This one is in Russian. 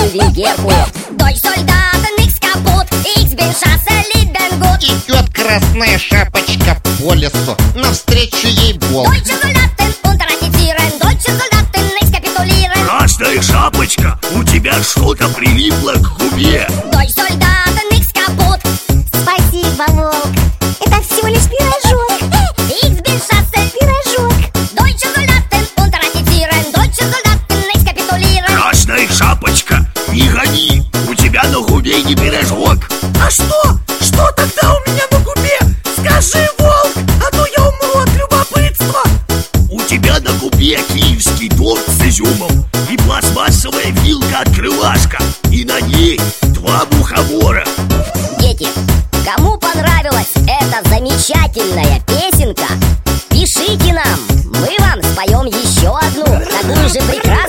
wie Геркулес. Deutsch Soldaten, nix kaputt, ich bin Chasse, lieben gut. Идет красная шапочка по лесу, навстречу ей волк. Deutsche Soldaten unteroffizieren, deutsche Soldaten, nix kapitulieren. Красная шапочка, у тебя что-то прилипло к губе. Deutsch Soldaten, nix kaputt. Спасибо, волк. Это всего лишь пирожок. Ich bin Chasse, Пирожок. deutsche Soldaten unteroffizieren, deutsche Soldaten, nix kapitulieren. Красная шапочка, не гони, у тебя на губе не пирожок. А что? Что тогда у меня на губе? Скажи, волк, а то я умру от любопытства. У тебя на губе киевский торт с изюмом и пластмассовая вилка-открывашка, и на ней 2 мухомора. Дети, кому понравилась эта замечательная песенка, пишите нам, мы вам споем еще одну такую же прекрасную.